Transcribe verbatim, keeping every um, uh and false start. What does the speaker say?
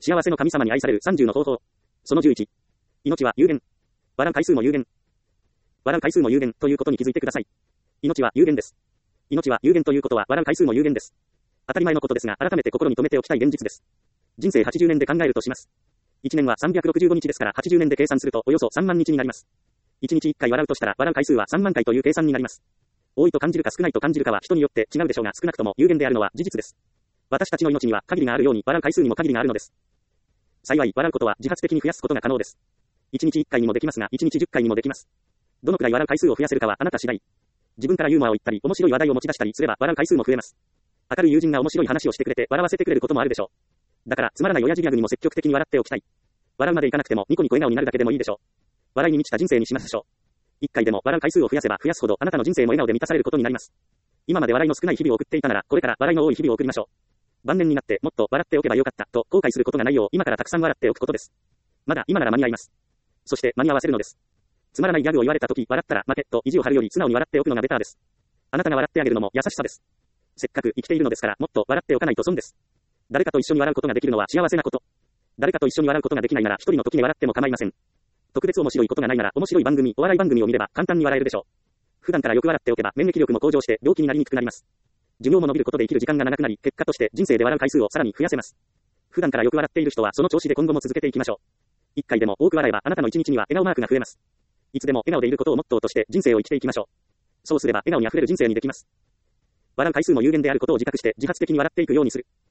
幸せの神様に愛されるさんじゅうの方法。そのじゅういち。命は有限。笑う回数も有限。笑う回数も有限ということに気づいてください。命は有限です。命は有限ということは笑う回数も有限です。当たり前のことですが、改めて心に留めておきたい現実です。人生はちじゅうねんで考えるとします。いちねんはさんびゃくろくじゅうごにちですからはちじゅうねんで計算するとおよそさんまんにちになります。いちにちいっかい笑うとしたら笑う回数はさんまんかいという計算になります。多いと感じるか少ないと感じるかは人によって違うでしょうが少なくとも有限であるのは事実です。私たちの命には限りがあるように笑う回数にも限りがあるのです。幸い笑うことは自発的に増やすことが可能です。いちにちいっかいにもできますがいちにちじゅっかいにもできます。どのくらい笑う回数を増やせるかはあなた次第。自分からユーモアを言ったり面白い話題を持ち出したりすれば笑う回数も増えます。明るい友人が面白い話をしてくれて笑わせてくれることもあるでしょう。だからつまらない親父ギャグにも積極的に笑っておきたい。笑うまでいかなくてもニコニコ笑顔になるだけでもいいでしょう。笑いに満ちた人生にしましょう。いっかいでも笑う回数を増やせば増やすほどあなたの人生も笑顔で満たされることになります。今まで笑いの少ない日々を送っていたならこれから笑いの多い日々を送りましょう。晩年になってもっと笑っておけばよかったと後悔することがないよう今からたくさん笑っておくことです。まだ今なら間に合います。そして間に合わせるのです。つまらないギャグを言われたとき笑ったら負けと意地を張るより素直に笑っておくのがベターです。あなたが笑ってあげるのも優しさです。せっかく生きているのですからもっと笑っておかないと損です。誰かと一緒に笑うことができるのは幸せなこと。誰かと一緒に笑うことができないなら一人の時に笑っても構いません。特別面白いことがないなら面白い番組、お笑い番組を見れば簡単に笑えるでしょう。普段からよく笑っておけば免疫力も向上して病気になりにくくなります。寿命も伸びることで生きる時間が長くなり、結果として人生で笑う回数をさらに増やせます。普段からよく笑っている人はその調子で今後も続けていきましょう。一回でも多く笑えばあなたの一日には笑顔マークが増えます。いつでも笑顔でいることをモットーとして人生を生きていきましょう。そうすれば笑顔に溢れる人生にできます。笑う回数も有限であることを自覚して自発的に笑っていくようにする。